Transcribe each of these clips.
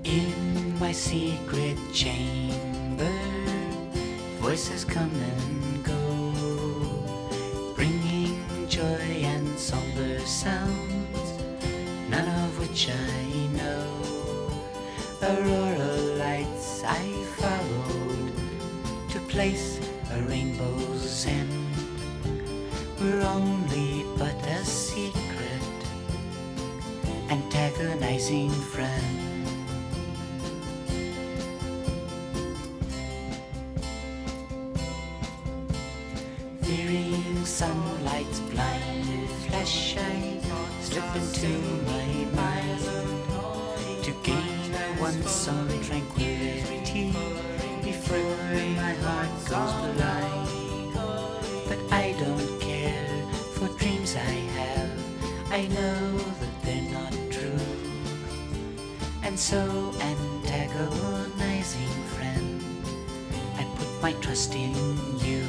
In my secret chamber, voices come and go, bringing joy and somber sounds, none of which I know. Aurora lights I followed to place a rainbow's end were only but a secret, antagonizing friend. Fearing sunlight's blind flash, I slip into my mind to gain once on tranquility before my heart goes blind. But I don't care for dreams I have, I know that they're not true. And so, antagonizing friend, I put my trust in you.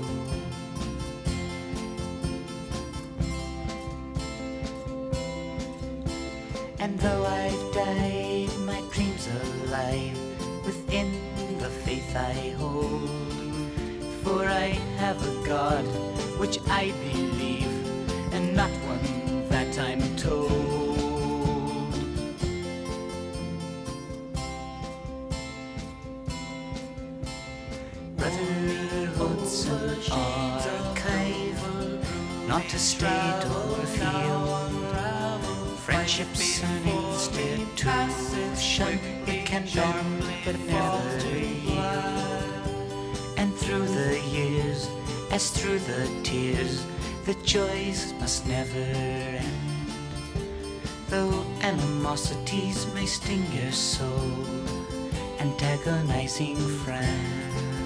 And though I've died, my dream's alive within the faith I hold. For I have a God which I believe, and not one that I'm told. Brotherhood's an archive, not a straight or field. Friendship's an institution, it can bend but never yield. And through the years, as through the tears, the joys must never end. Though animosities may sting your soul, antagonizing friend.